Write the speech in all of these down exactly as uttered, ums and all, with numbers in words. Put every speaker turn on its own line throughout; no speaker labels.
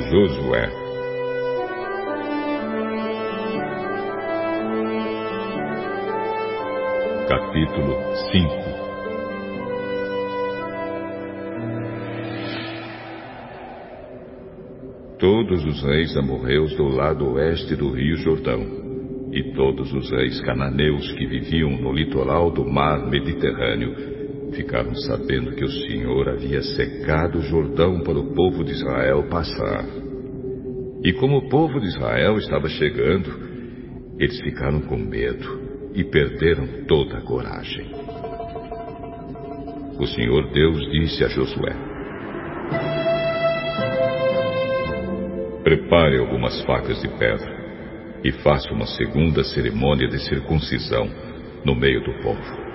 Josué. Capítulo cinco. Todos os reis amorreus do lado oeste do rio Jordão, e todos os reis cananeus que viviam no litoral do mar Mediterrâneo, ficaram sabendo que o Senhor havia secado o Jordão para o povo de Israel passar. E como o povo de Israel estava chegando, eles ficaram com medo e perderam toda a coragem. O Senhor Deus disse a Josué: prepare algumas facas de pedra e faça uma segunda cerimônia de circuncisão no meio do povo.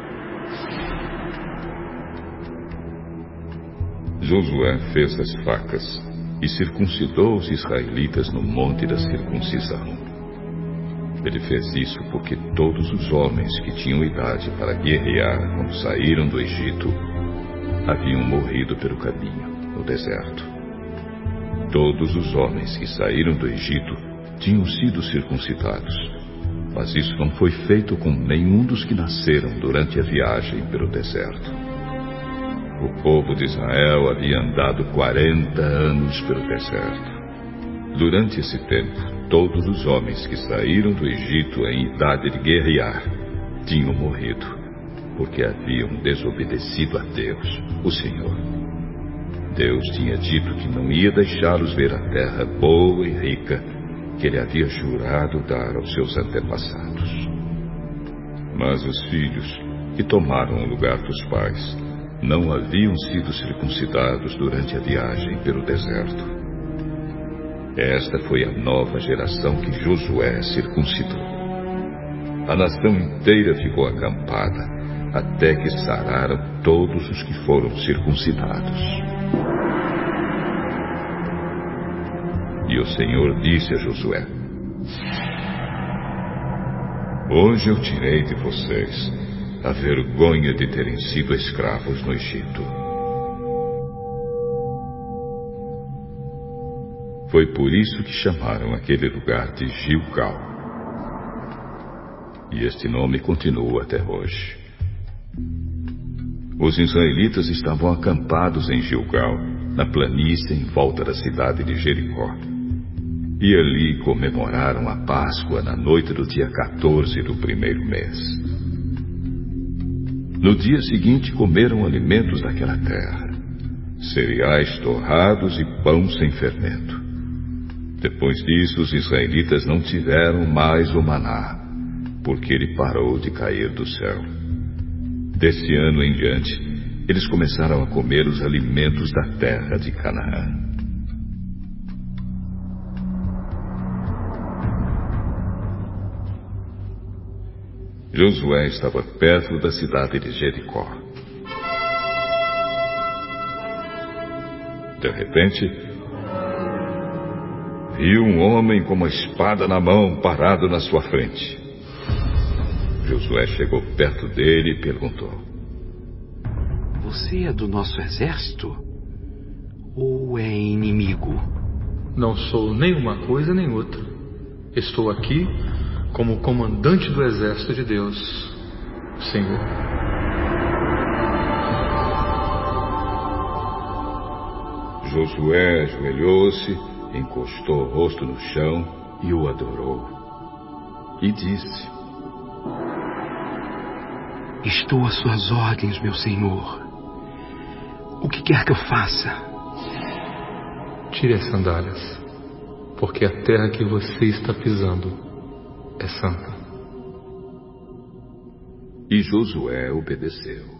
Josué fez as facas e circuncidou os israelitas no monte da circuncisão. Ele fez isso porque todos os homens que tinham idade para guerrear quando saíram do Egito haviam morrido pelo caminho, no deserto. Todos os homens que saíram do Egito tinham sido circuncidados, mas isso não foi feito com nenhum dos que nasceram durante a viagem pelo deserto. O povo de Israel havia andado quarenta anos pelo deserto. Durante esse tempo, todos os homens que saíram do Egito em idade de guerrear tinham morrido, porque haviam desobedecido a Deus, o Senhor. Deus tinha dito que não ia deixá-los ver a terra boa e rica que ele havia jurado dar aos seus antepassados. Mas os filhos, que tomaram o lugar dos pais, não haviam sido circuncidados durante a viagem pelo deserto. Esta foi a nova geração que Josué circuncidou. A nação inteira ficou acampada, até que sararam todos os que foram circuncidados. E o Senhor disse a Josué: hoje eu tirei de vocês a vergonha de terem sido escravos no Egito. Foi por isso que chamaram aquele lugar de Gilgal. E este nome continua até hoje. Os israelitas estavam acampados em Gilgal, na planície em volta da cidade de Jericó. E ali comemoraram a Páscoa na noite do dia quatorze do primeiro mês. No dia seguinte comeram alimentos daquela terra, cereais torrados e pão sem fermento. Depois disso, os israelitas não tiveram mais o maná, porque ele parou de cair do céu. Desse ano em diante, eles começaram a comer os alimentos da terra de Canaã. Josué estava perto da cidade de Jericó. De repente, viu um homem com uma espada na mão parado na sua frente. Josué chegou perto dele e perguntou:
você é do nosso exército? Ou é inimigo?
Não sou nem uma coisa nem outra. Estou aqui como comandante do exército de Deus, Senhor.
Josué ajoelhou-se, encostou o rosto no chão e o adorou. E disse:
estou às suas ordens, meu Senhor. O que quer que eu faça?
Tire as sandálias, porque a terra que você está pisando é santa.
E Josué obedeceu.